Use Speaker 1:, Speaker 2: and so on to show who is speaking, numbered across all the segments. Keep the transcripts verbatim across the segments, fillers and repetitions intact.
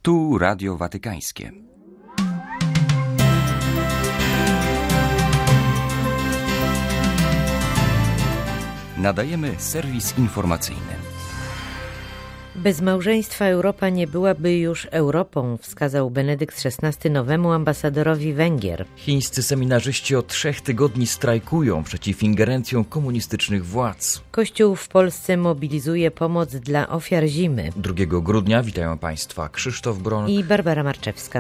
Speaker 1: Tu Radio Watykańskie. Nadajemy serwis informacyjny.
Speaker 2: Bez małżeństwa Europa nie byłaby już Europą, wskazał Benedykt szesnasty nowemu ambasadorowi Węgier.
Speaker 3: Chińscy seminarzyści od trzech tygodni strajkują przeciw ingerencjom komunistycznych władz.
Speaker 2: Kościół w Polsce mobilizuje pomoc dla ofiar zimy.
Speaker 3: drugiego grudnia witają Państwa Krzysztof Bronk
Speaker 2: i Barbara Marczewska.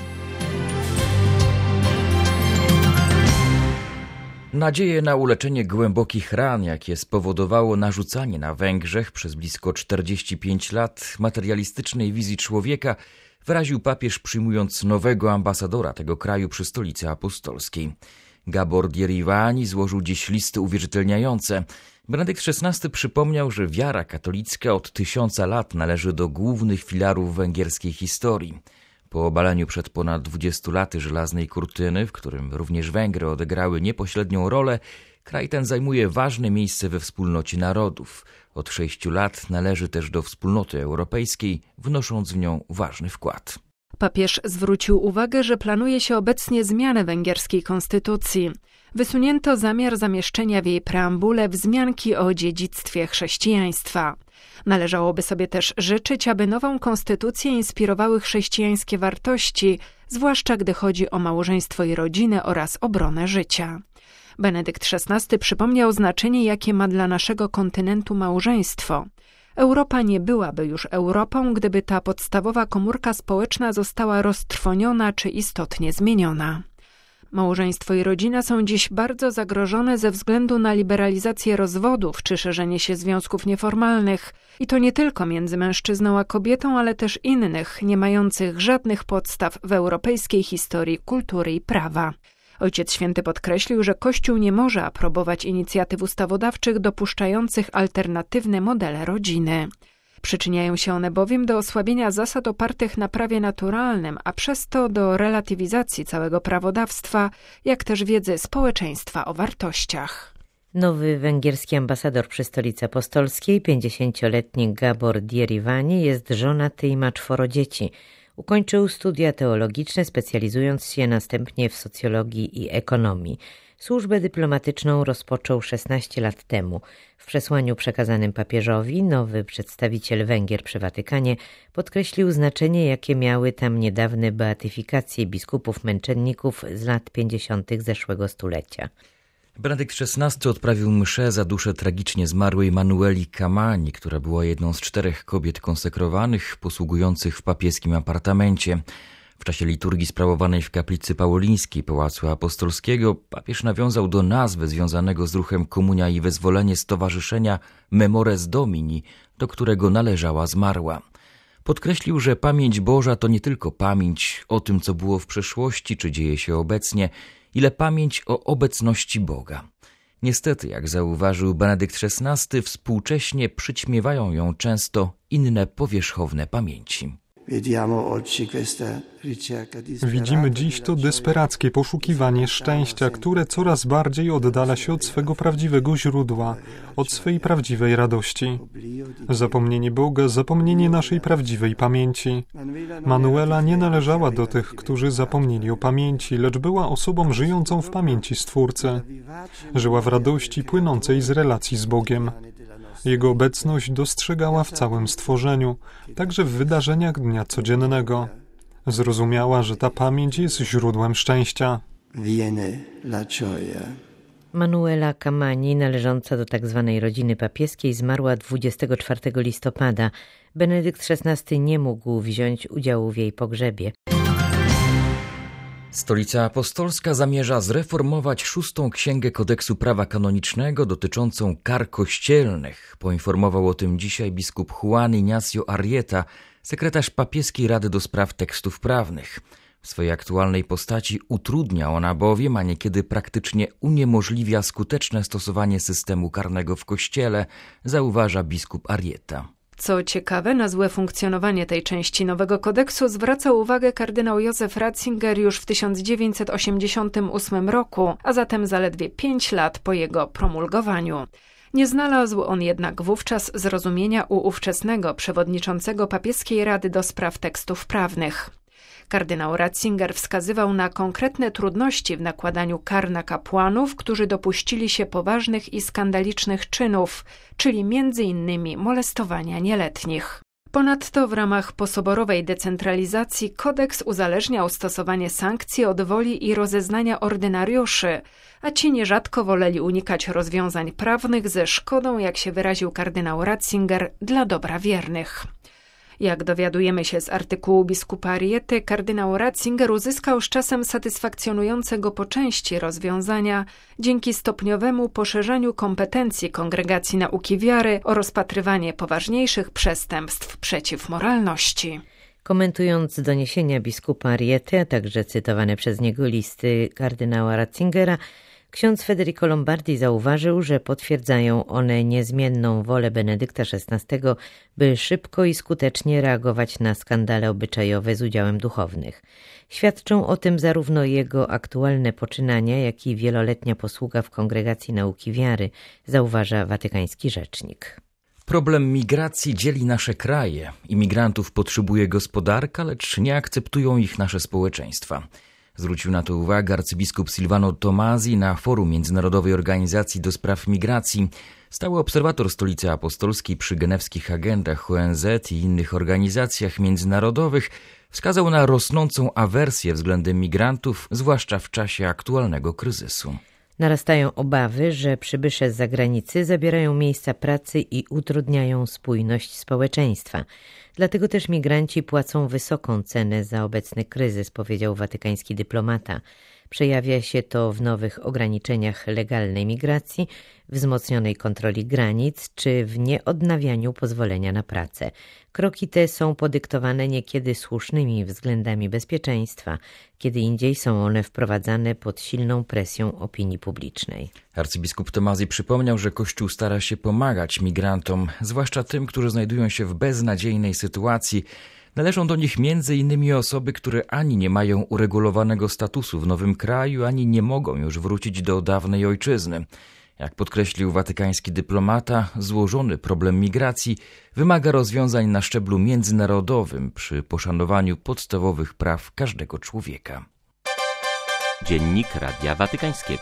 Speaker 3: Nadzieje na uleczenie głębokich ran, jakie spowodowało narzucanie na Węgrzech przez blisko czterdzieści pięć lat materialistycznej wizji człowieka, wyraził papież, przyjmując nowego ambasadora tego kraju przy Stolicy Apostolskiej. Gabor Dieriwani złożył dziś listy uwierzytelniające. Benedykt szesnasty przypomniał, że wiara katolicka od tysiąca lat należy do głównych filarów węgierskiej historii. Po obaleniu przed ponad dwudziestu laty żelaznej kurtyny, w którym również Węgry odegrały niepośrednią rolę, kraj ten zajmuje ważne miejsce we wspólnocie narodów. Od sześciu lat należy też do wspólnoty europejskiej, wnosząc w nią ważny wkład.
Speaker 4: Papież zwrócił uwagę, że planuje się obecnie zmianę węgierskiej konstytucji. Wysunięto zamiar zamieszczenia w jej preambule wzmianki o dziedzictwie chrześcijaństwa. Należałoby sobie też życzyć, aby nową konstytucję inspirowały chrześcijańskie wartości, zwłaszcza gdy chodzi o małżeństwo i rodzinę oraz obronę życia. Benedykt szesnasty przypomniał znaczenie, jakie ma dla naszego kontynentu małżeństwo. Europa nie byłaby już Europą, gdyby ta podstawowa komórka społeczna została roztrwoniona czy istotnie zmieniona. Małżeństwo i rodzina są dziś bardzo zagrożone ze względu na liberalizację rozwodów czy szerzenie się związków nieformalnych. I to nie tylko między mężczyzną a kobietą, ale też innych, nie mających żadnych podstaw w europejskiej historii kultury i prawa. Ojciec Święty podkreślił, że Kościół nie może aprobować inicjatyw ustawodawczych dopuszczających alternatywne modele rodziny. Przyczyniają się one bowiem do osłabienia zasad opartych na prawie naturalnym, a przez to do relatywizacji całego prawodawstwa, jak też wiedzy społeczeństwa o wartościach.
Speaker 2: Nowy węgierski ambasador przy Stolicy Apostolskiej, pięćdziesięcioletni Gabor Dieriwani, jest żonaty i ma czworo dzieci. Ukończył studia teologiczne, specjalizując się następnie w socjologii i ekonomii. Służbę dyplomatyczną rozpoczął szesnaście lat temu. W przesłaniu przekazanym papieżowi nowy przedstawiciel Węgier przy Watykanie podkreślił znaczenie, jakie miały tam niedawne beatyfikacje biskupów męczenników z lat pięćdziesiątych zeszłego stulecia.
Speaker 3: Benedykt szesnasty odprawił mszę za duszę tragicznie zmarłej Manueli Camani, która była jedną z czterech kobiet konsekrowanych posługujących w papieskim apartamencie. W czasie liturgii sprawowanej w kaplicy paulińskiej Pałacu Apostolskiego papież nawiązał do nazwy związanego z ruchem Komunia i Wyzwolenie stowarzyszenia Memores Domini, do którego należała zmarła. Podkreślił, że pamięć Boża to nie tylko pamięć o tym, co było w przeszłości czy dzieje się obecnie, ile pamięć o obecności Boga. Niestety, jak zauważył Benedykt szesnasty, współcześnie przyćmiewają ją często inne powierzchowne pamięci.
Speaker 5: Widzimy dziś to desperackie poszukiwanie szczęścia, które coraz bardziej oddala się od swego prawdziwego źródła, od swej prawdziwej radości. Zapomnienie Boga, zapomnienie naszej prawdziwej pamięci. Manuela nie należała do tych, którzy zapomnieli o pamięci, lecz była osobą żyjącą w pamięci Stwórcy. Żyła w radości płynącej z relacji z Bogiem. Jego obecność dostrzegała w całym stworzeniu, także w wydarzeniach dnia codziennego. Zrozumiała, że ta pamięć jest źródłem szczęścia.
Speaker 2: Manuela Camani, należąca do tzw. rodziny papieskiej, zmarła dwudziestego czwartego listopada. Benedykt szesnasty nie mógł wziąć udziału w jej pogrzebie.
Speaker 3: Stolica Apostolska zamierza zreformować szóstą księgę kodeksu prawa kanonicznego dotyczącą kar kościelnych. Poinformował o tym dzisiaj biskup Juan Ignacio Arrieta, sekretarz papieskiej Rady do Spraw Tekstów Prawnych. W swojej aktualnej postaci utrudnia ona bowiem, a niekiedy praktycznie uniemożliwia skuteczne stosowanie systemu karnego w Kościele, zauważa biskup Arrieta.
Speaker 4: Co ciekawe, na złe funkcjonowanie tej części nowego kodeksu zwracał uwagę kardynał Józef Ratzinger już w tysiąc dziewięćset osiemdziesiątym ósmym roku, a zatem zaledwie pięć lat po jego promulgowaniu. Nie znalazł on jednak wówczas zrozumienia u ówczesnego przewodniczącego papieskiej Rady do spraw tekstów prawnych. Kardynał Ratzinger wskazywał na konkretne trudności w nakładaniu kar na kapłanów, którzy dopuścili się poważnych i skandalicznych czynów, czyli między innymi molestowania nieletnich. Ponadto w ramach posoborowej decentralizacji kodeks uzależniał stosowanie sankcji od woli i rozeznania ordynariuszy, a ci nierzadko woleli unikać rozwiązań prawnych ze szkodą, jak się wyraził kardynał Ratzinger, dla dobra wiernych. Jak dowiadujemy się z artykułu biskupa Ariety, kardynał Ratzinger uzyskał z czasem satysfakcjonujące go po części rozwiązania dzięki stopniowemu poszerzaniu kompetencji Kongregacji Nauki Wiary o rozpatrywanie poważniejszych przestępstw przeciw moralności.
Speaker 2: Komentując doniesienia biskupa Ariety, a także cytowane przez niego listy kardynała Ratzingera, ksiądz Federico Lombardi zauważył, że potwierdzają one niezmienną wolę Benedykta szesnastego, by szybko i skutecznie reagować na skandale obyczajowe z udziałem duchownych. Świadczą o tym zarówno jego aktualne poczynania, jak i wieloletnia posługa w Kongregacji Nauki Wiary, zauważa watykański rzecznik.
Speaker 3: Problem migracji dzieli nasze kraje. Imigrantów potrzebuje gospodarka, lecz nie akceptują ich nasze społeczeństwa. Zwrócił na to uwagę arcybiskup Silvano Tomasi na forum Międzynarodowej Organizacji do Spraw Migracji. Stały obserwator Stolicy Apostolskiej przy genewskich agendach O N Z i innych organizacjach międzynarodowych wskazał na rosnącą awersję względem migrantów, zwłaszcza w czasie aktualnego kryzysu.
Speaker 2: Narastają obawy, że przybysze z zagranicy zabierają miejsca pracy i utrudniają spójność społeczeństwa. Dlatego też migranci płacą wysoką cenę za obecny kryzys, powiedział watykański dyplomata. Przejawia się to w nowych ograniczeniach legalnej migracji, wzmocnionej kontroli granic czy w nieodnawianiu pozwolenia na pracę. Kroki te są podyktowane niekiedy słusznymi względami bezpieczeństwa, kiedy indziej są one wprowadzane pod silną presją opinii publicznej.
Speaker 3: Arcybiskup Tomasi przypomniał, że Kościół stara się pomagać migrantom, zwłaszcza tym, którzy znajdują się w beznadziejnej sytuacji. Należą do nich między innymi osoby, które ani nie mają uregulowanego statusu w nowym kraju, ani nie mogą już wrócić do dawnej ojczyzny. Jak podkreślił watykański dyplomata, złożony problem migracji wymaga rozwiązań na szczeblu międzynarodowym przy poszanowaniu podstawowych praw każdego człowieka.
Speaker 1: Dziennik Radia Watykańskiego.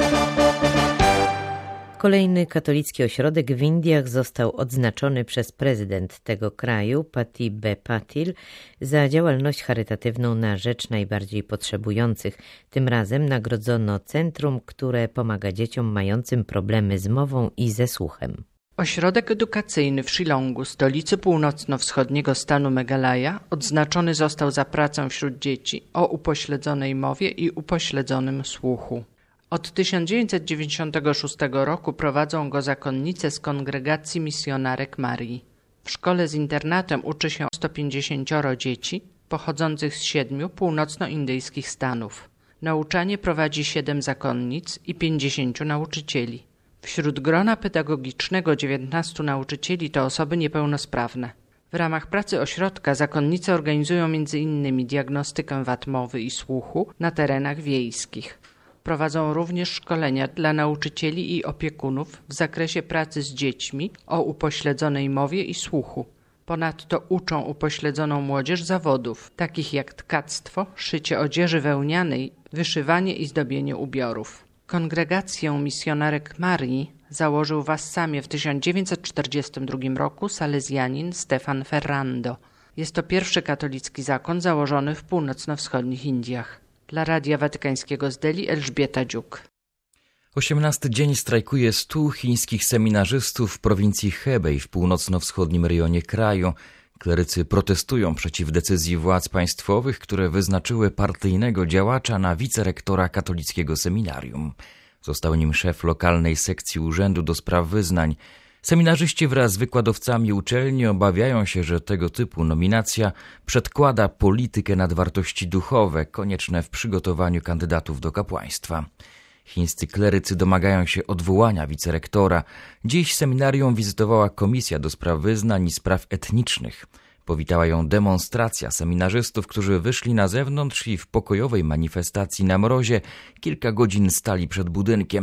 Speaker 2: Kolejny katolicki ośrodek w Indiach został odznaczony przez prezydent tego kraju, Pratibha Patil, za działalność charytatywną na rzecz najbardziej potrzebujących. Tym razem nagrodzono centrum, które pomaga dzieciom mającym problemy z mową i ze słuchem.
Speaker 6: Ośrodek edukacyjny w Shillongu, stolicy północno-wschodniego stanu Meghalaya, odznaczony został za pracę wśród dzieci o upośledzonej mowie i upośledzonym słuchu. Od tysiąc dziewięćset dziewięćdziesiątego szóstego roku prowadzą go zakonnice z Kongregacji Misjonarek Marii. W szkole z internatem uczy się sto pięćdziesięcioro dzieci pochodzących z siedmiu północnoindyjskich stanów. Nauczanie prowadzi siedem zakonnic i pięćdziesięciu nauczycieli. Wśród grona pedagogicznego dziewiętnastu nauczycieli to osoby niepełnosprawne. W ramach pracy ośrodka zakonnice organizują między innymi diagnostykę wad mowy i słuchu na terenach wiejskich. Prowadzą również szkolenia dla nauczycieli i opiekunów w zakresie pracy z dziećmi o upośledzonej mowie i słuchu. Ponadto uczą upośledzoną młodzież zawodów, takich jak tkactwo, szycie odzieży wełnianej, wyszywanie i zdobienie ubiorów. Kongregację Misjonarek Marii założył w Assamie w tysiąc dziewięćset czterdziestym drugim roku salezjanin Stefan Ferrando. Jest to pierwszy katolicki zakon założony w północno-wschodnich Indiach. Dla Radia Watykańskiego z Delhi Elżbieta Dziuk.
Speaker 3: Osiemnasty dzień strajkuje stu chińskich seminarzystów w prowincji Hebei w północno-wschodnim rejonie kraju. Klerycy protestują przeciw decyzji władz państwowych, które wyznaczyły partyjnego działacza na wicerektora katolickiego seminarium. Został nim szef lokalnej sekcji Urzędu do Spraw Wyznań. Seminarzyści wraz z wykładowcami uczelni obawiają się, że tego typu nominacja przedkłada politykę nad wartości duchowe konieczne w przygotowaniu kandydatów do kapłaństwa. Chińscy klerycy domagają się odwołania wicerektora. Dziś seminarium wizytowała Komisja do Spraw Wyznań i Spraw Etnicznych. Powitała ją demonstracja seminarzystów, którzy wyszli na zewnątrz i w pokojowej manifestacji na mrozie kilka godzin stali przed budynkiem.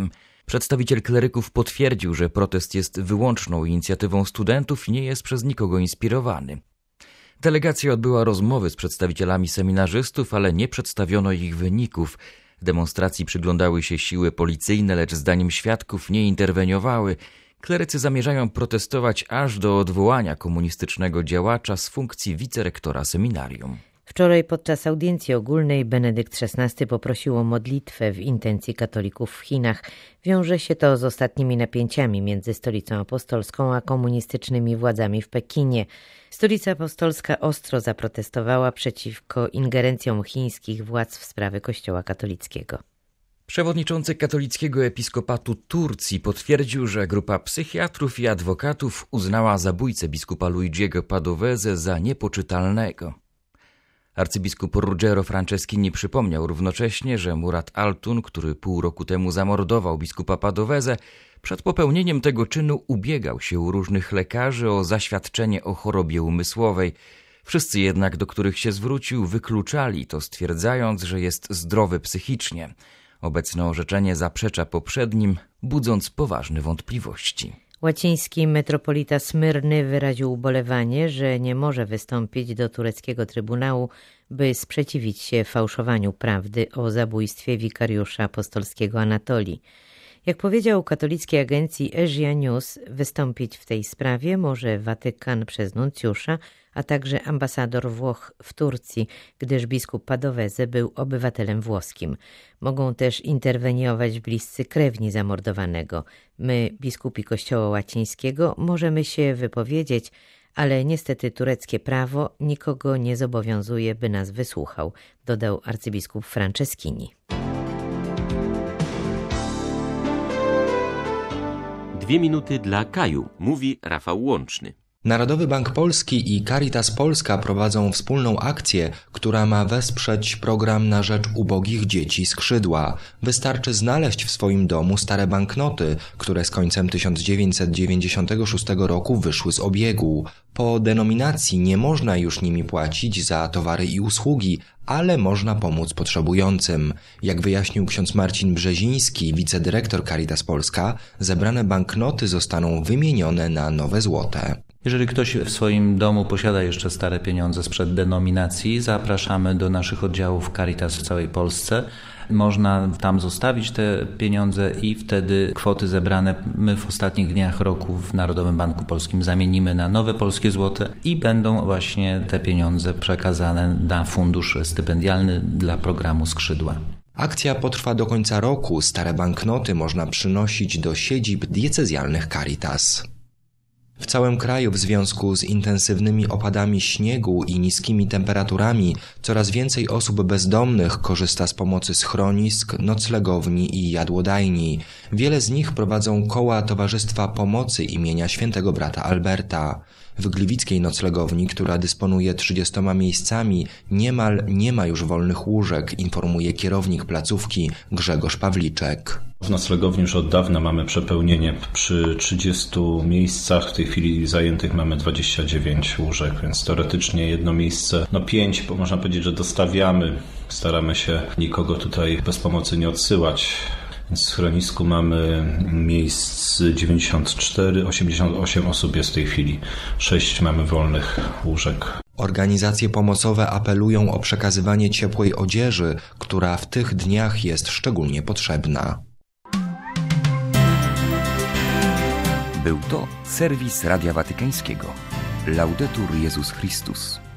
Speaker 3: Przedstawiciel kleryków potwierdził, że protest jest wyłączną inicjatywą studentów i nie jest przez nikogo inspirowany. Delegacja odbyła rozmowy z przedstawicielami seminarzystów, ale nie przedstawiono ich wyników. Demonstracji przyglądały się siły policyjne, lecz zdaniem świadków nie interweniowały. Klerycy zamierzają protestować aż do odwołania komunistycznego działacza z funkcji wicerektora seminarium.
Speaker 2: Wczoraj podczas audiencji ogólnej Benedykt szesnasty poprosił o modlitwę w intencji katolików w Chinach. Wiąże się to z ostatnimi napięciami między Stolicą Apostolską a komunistycznymi władzami w Pekinie. Stolica Apostolska ostro zaprotestowała przeciwko ingerencjom chińskich władz w sprawy Kościoła katolickiego.
Speaker 3: Przewodniczący katolickiego episkopatu Turcji potwierdził, że grupa psychiatrów i adwokatów uznała zabójcę biskupa Luigiego Padovese za niepoczytalnego. Arcybiskup Ruggero Franceschini przypomniał równocześnie, że Murat Altun, który pół roku temu zamordował biskupa Padovese, przed popełnieniem tego czynu ubiegał się u różnych lekarzy o zaświadczenie o chorobie umysłowej. Wszyscy jednak, do których się zwrócił, wykluczali to, stwierdzając, że jest zdrowy psychicznie. Obecne orzeczenie zaprzecza poprzednim, budząc poważne wątpliwości.
Speaker 2: Łaciński metropolita Smyrny wyraził ubolewanie, że nie może wystąpić do tureckiego trybunału, by sprzeciwić się fałszowaniu prawdy o zabójstwie wikariusza apostolskiego Anatolii. Jak powiedział katolickiej agencji Asia News, wystąpić w tej sprawie może Watykan przez nuncjusza, a także ambasador Włoch w Turcji, gdyż biskup Padovese był obywatelem włoskim. Mogą też interweniować bliscy krewni zamordowanego. My, biskupi Kościoła Łacińskiego, możemy się wypowiedzieć, ale niestety tureckie prawo nikogo nie zobowiązuje, by nas wysłuchał, dodał arcybiskup Franceschini.
Speaker 1: Dwie minuty dla Kaju, mówi Rafał Łączny.
Speaker 7: Narodowy Bank Polski i Caritas Polska prowadzą wspólną akcję, która ma wesprzeć program na rzecz ubogich dzieci Skrzydła. Wystarczy znaleźć w swoim domu stare banknoty, które z końcem tysiąc dziewięćset dziewięćdziesiątego szóstego roku wyszły z obiegu. Po denominacji nie można już nimi płacić za towary i usługi, ale można pomóc potrzebującym. Jak wyjaśnił ksiądz Marcin Brzeziński, wicedyrektor Caritas Polska, zebrane banknoty zostaną wymienione na nowe złote.
Speaker 8: Jeżeli ktoś w swoim domu posiada jeszcze stare pieniądze sprzed denominacji, zapraszamy do naszych oddziałów Caritas w całej Polsce. Można tam zostawić te pieniądze i wtedy kwoty zebrane my w ostatnich dniach roku w Narodowym Banku Polskim zamienimy na nowe polskie złote i będą właśnie te pieniądze przekazane na fundusz stypendialny dla programu Skrzydła.
Speaker 7: Akcja potrwa do końca roku. Stare banknoty można przynosić do siedzib diecezjalnych Caritas. W całym kraju w związku z intensywnymi opadami śniegu i niskimi temperaturami coraz więcej osób bezdomnych korzysta z pomocy schronisk, noclegowni i jadłodajni. Wiele z nich prowadzą koła Towarzystwa Pomocy imienia Świętego Brata Alberta. W gliwickiej noclegowni, która dysponuje trzydziestoma miejscami, niemal nie ma już wolnych łóżek, informuje kierownik placówki Grzegorz Pawliczek.
Speaker 9: W noclegowni już od dawna mamy przepełnienie. Przy trzydziestu miejscach w tej chwili zajętych mamy dwadzieścia dziewięć łóżek, więc teoretycznie jedno miejsce, no pięć, bo można powiedzieć, że dostawiamy. Staramy się nikogo tutaj bez pomocy nie odsyłać. W schronisku mamy miejsc dziewięćdziesiąt cztery, osiemdziesiąt osiem osób jest w tej chwili. sześć mamy wolnych łóżek.
Speaker 7: Organizacje pomocowe apelują o przekazywanie ciepłej odzieży, która w tych dniach jest szczególnie potrzebna.
Speaker 3: Był to serwis Radia Watykańskiego. Laudetur Jezus Chrystus.